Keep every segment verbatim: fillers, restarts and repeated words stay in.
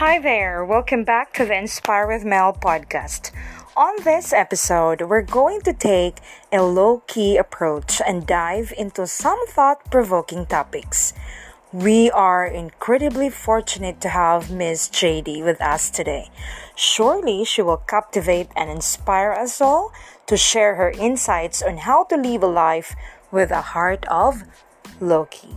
Hi there, welcome back to the Inspire with Mel podcast. On this episode, we're going to take a low key approach and dive into some thought provoking topics. We are incredibly fortunate to have Miss J D with us today. Surely she will captivate and inspire us all to share her insights on how to live a life with a heart of low key.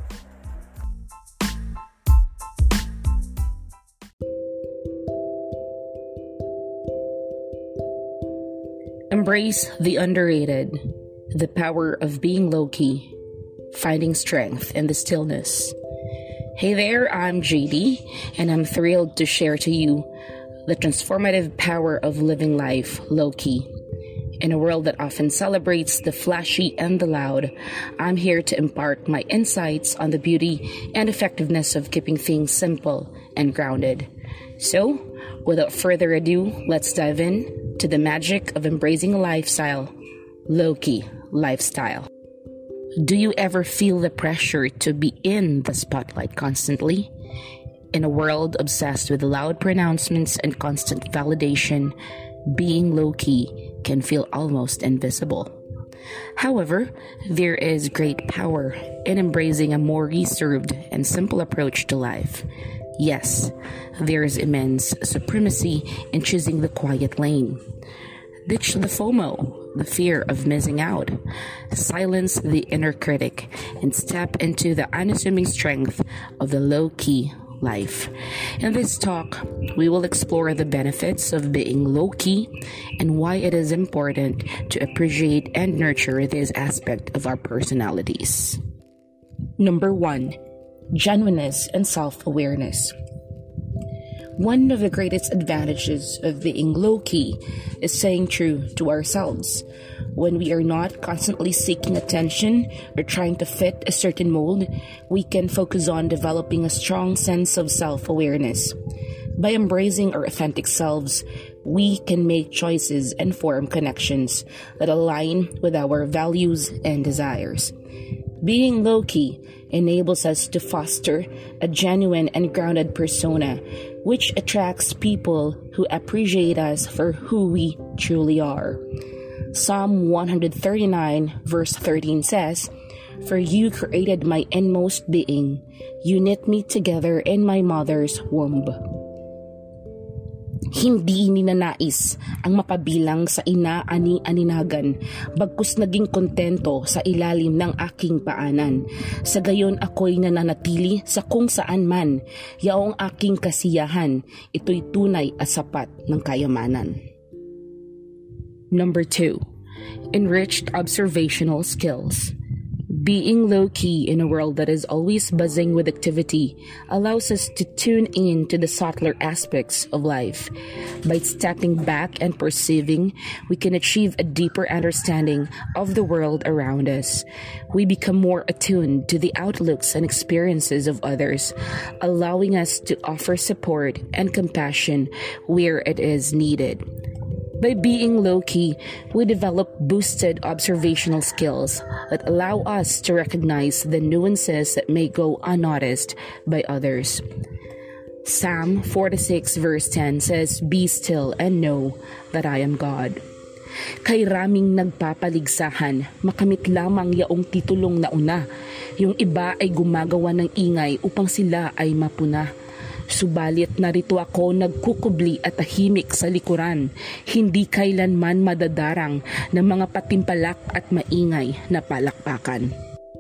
Embrace the underrated, the power of being low-key, finding strength in the stillness. Hey there, I'm J D, and I'm thrilled to share to you the transformative power of living life low-key. In a world that often celebrates the flashy and the loud, I'm here to impart my insights on the beauty and effectiveness of keeping things simple and grounded. So, without further ado, let's dive in to the magic of embracing a lifestyle, low-key lifestyle. Do you ever feel the pressure to be in the spotlight constantly? In a world obsessed with loud pronouncements and constant validation, being low-key can feel almost invisible. However, there is great power in embracing a more reserved and simple approach to life. Yes, there is immense supremacy in choosing the quiet lane. Ditch the FOMO, the fear of missing out. Silence the inner critic and step into the unassuming strength of the low-key life. In this talk, we will explore the benefits of being low-key and why it is important to appreciate and nurture this aspect of our personalities. Number one, genuineness and self-awareness. One of the greatest advantages of being low-key is staying true to ourselves. When we are not constantly seeking attention or trying to fit a certain mold, we can focus on developing a strong sense of self-awareness. By embracing our authentic selves, we can make choices and form connections that align with our values and desires. Being low-key enables us to foster a genuine and grounded persona, which attracts people who appreciate us for who we truly are. Psalm one thirty-nine verse thirteen says, "For you created my inmost being, you knit me together in my mother's womb." Hindi ninanais ang mapabilang sa ina-ani-aninagan, bagkus naging kontento sa ilalim ng aking paanan. Sa gayon ako'y nananatili sa kung saan man, yaong aking kasiyahan, ito'y tunay at sapat ng kayamanan. Number two, enriched observational skills. Being low-key in a world that is always buzzing with activity allows us to tune in to the subtler aspects of life. By stepping back and perceiving, we can achieve a deeper understanding of the world around us. We become more attuned to the outlooks and experiences of others, allowing us to offer support and compassion where it is needed. By being low-key, we develop boosted observational skills that allow us to recognize the nuances that may go unnoticed by others. Psalm forty-six verse ten says, "Be still and know that I am God." Kay raming nagpapaligsahan, makamit lamang yaong titulong nauna. Yung iba ay gumagawa ng ingay upang sila ay mapuna. Subalit narito ako nagkukubli at tahimik sa likuran, hindi kailanman madadarang ng mga patimpalak at maingay na palakpakan.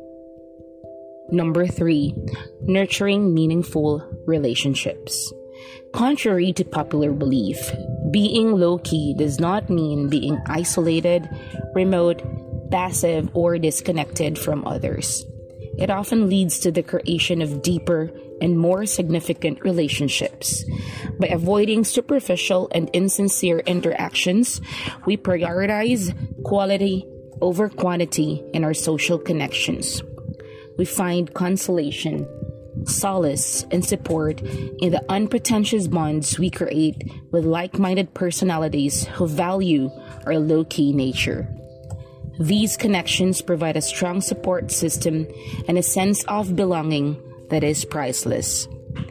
Number three, nurturing meaningful relationships. Contrary to popular belief, being low-key does not mean being isolated, remote, passive, or disconnected from others. It often leads to the creation of deeper and more significant relationships. By avoiding superficial and insincere interactions, we prioritize quality over quantity in our social connections. We find consolation, solace, and support in the unpretentious bonds we create with like-minded personalities who value our low-key nature. These connections provide a strong support system and a sense of belonging that is priceless.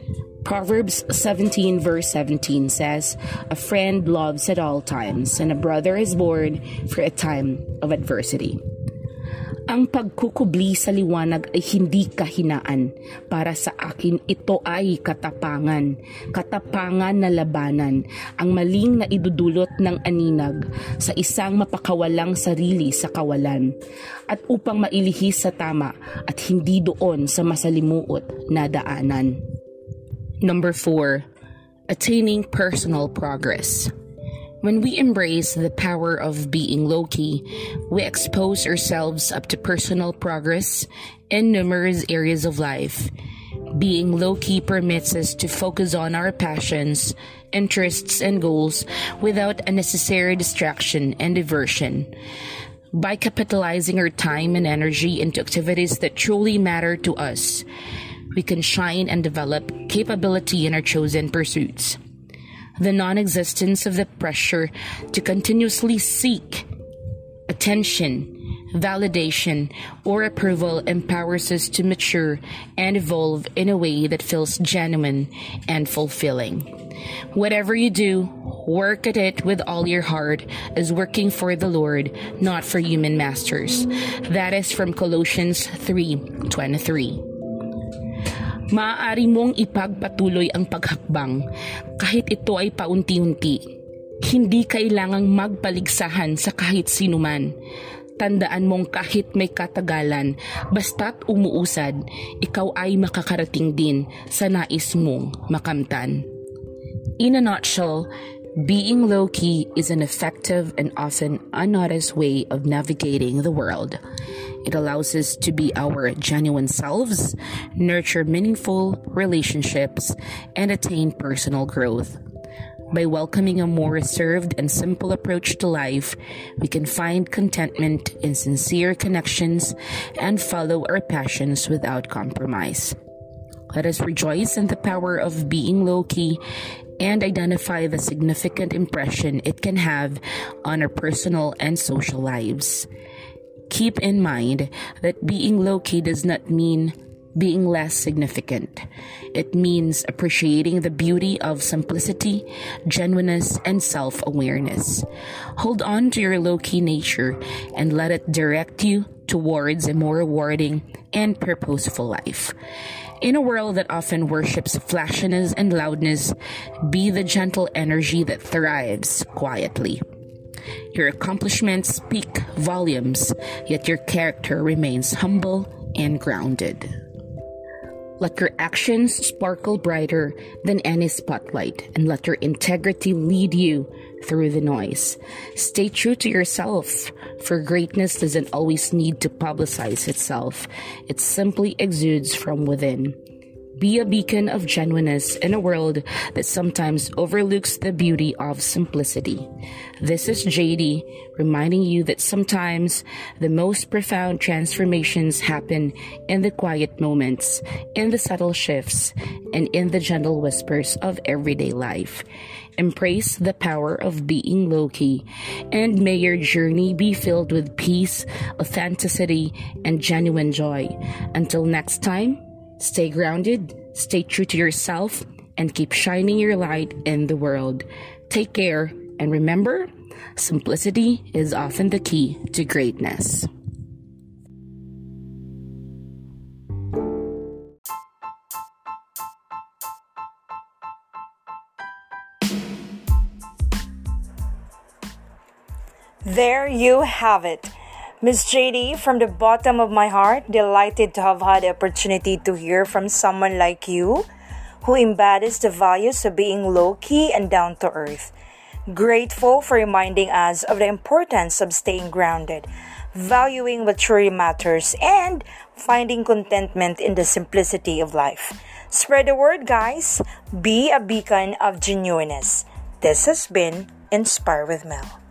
Proverbs seventeen verse seventeen says, "A friend loves at all times, and a brother is born for a time of adversity." Ang pagkukubli sa liwanag ay hindi kahinaan. Para sa akin, ito ay katapangan. Katapangan na labanan ang maling na idudulot ng aninag sa isang mapakawalang sarili sa kawalan, at upang mailihis sa tama at hindi doon sa masalimuot na daanan. Number four, attaining personal progress. When we embrace the power of being low-key, we expose ourselves up to personal progress in numerous areas of life. Being low-key permits us to focus on our passions, interests, and goals without unnecessary distraction and diversion. By capitalizing our time and energy into activities that truly matter to us, we can shine and develop capability in our chosen pursuits. The non-existence of the pressure to continuously seek attention, validation, or approval empowers us to mature and evolve in a way that feels genuine and fulfilling. Whatever you do, work at it with all your heart as working for the Lord, not for human masters. That is from Colossians three twenty-three. Maaari mong ipagpatuloy ang paghakbang kahit ito ay paunti-unti. Hindi kailangang magpaligsahan sa kahit sinuman. Tandaan mong kahit may katagalan, basta't umuusad, ikaw ay makakarating din sa nais mong makamtan. In a nutshell, being low-key is an effective and often unnoticed way of navigating the world. It allows us to be our genuine selves, nurture meaningful relationships, and attain personal growth. By welcoming a more reserved and simple approach to life, we can find contentment in sincere connections and follow our passions without compromise. Let us rejoice in the power of being low-key and identify the significant impression it can have on our personal and social lives. Keep in mind that being low-key does not mean being less significant. It means appreciating the beauty of simplicity, genuineness, and self-awareness. Hold on to your low-key nature and let it direct you towards a more rewarding and purposeful life. In a world that often worships flashiness and loudness, be the gentle energy that thrives quietly. Your accomplishments speak volumes, yet your character remains humble and grounded. Let your actions sparkle brighter than any spotlight, and let your integrity lead you through the noise. Stay true to yourself, for greatness doesn't always need to publicize itself. It simply exudes from within. Be a beacon of genuineness in a world that sometimes overlooks the beauty of simplicity. This is J D, reminding you that sometimes the most profound transformations happen in the quiet moments, in the subtle shifts, and in the gentle whispers of everyday life. Embrace the power of being low-key, and may your journey be filled with peace, authenticity, and genuine joy. Until next time, stay grounded, stay true to yourself, and keep shining your light in the world. Take care, and remember, simplicity is often the key to greatness. There you have it. Miss J D, from the bottom of my heart, delighted to have had the opportunity to hear from someone like you who embodies the values of being low-key and down-to-earth. Grateful for reminding us of the importance of staying grounded, valuing what truly matters, and finding contentment in the simplicity of life. Spread the word, guys. Be a beacon of genuineness. This has been Inspire with Mel.